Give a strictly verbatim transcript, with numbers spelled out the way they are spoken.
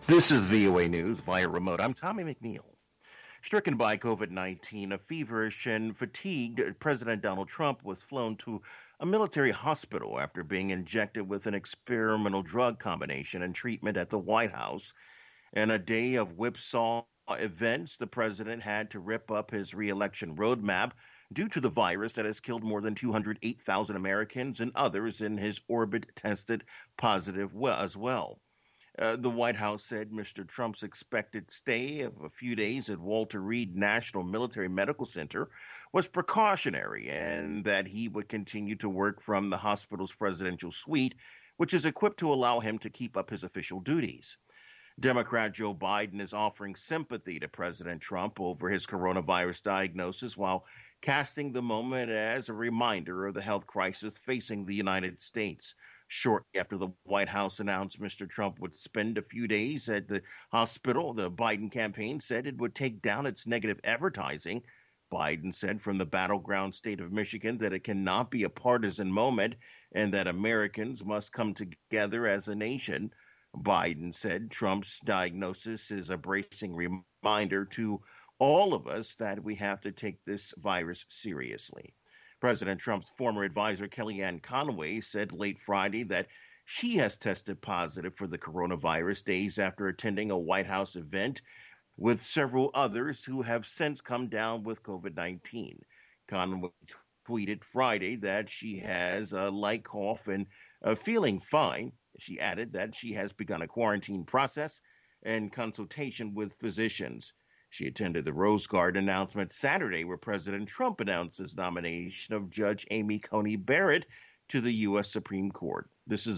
This is V O A News via remote. I'm Tommy McNeil. Stricken by COVID nineteen, a feverish and fatigued President Donald Trump was flown to a military hospital after being injected with an experimental drug combination and treatment at the White House. In a day of whipsaw events, the president had to rip up his reelection roadmap due to the virus that has killed more than two hundred eight thousand Americans and others in his orbit tested positive as well. Uh, the White House said Mister Trump's expected stay of a few days at Walter Reed National Military Medical Center was precautionary and that he would continue to work from the hospital's presidential suite, which is equipped to allow him to keep up his official duties. Democrat Joe Biden is offering sympathy to President Trump over his coronavirus diagnosis while casting the moment as a reminder of the health crisis facing the United States. Shortly after the White House announced Mister Trump would spend a few days at the hospital, the Biden campaign said it would take down its negative advertising. Biden said from the battleground state of Michigan that it cannot be a partisan moment and that Americans must come together as a nation. Biden said Trump's diagnosis is a bracing reminder to all of us that we have to take this virus seriously. President Trump's former advisor, Kellyanne Conway, said late Friday that she has tested positive for the coronavirus days after attending a White House event with several others who have since come down with COVID nineteen. Conway tweeted Friday that she has a light cough and uh, feeling fine. She added that she has begun a quarantine process and consultation with physicians. She attended the Rose Garden announcement Saturday, where President Trump announced his nomination of Judge Amy Coney Barrett to the U S Supreme Court. This is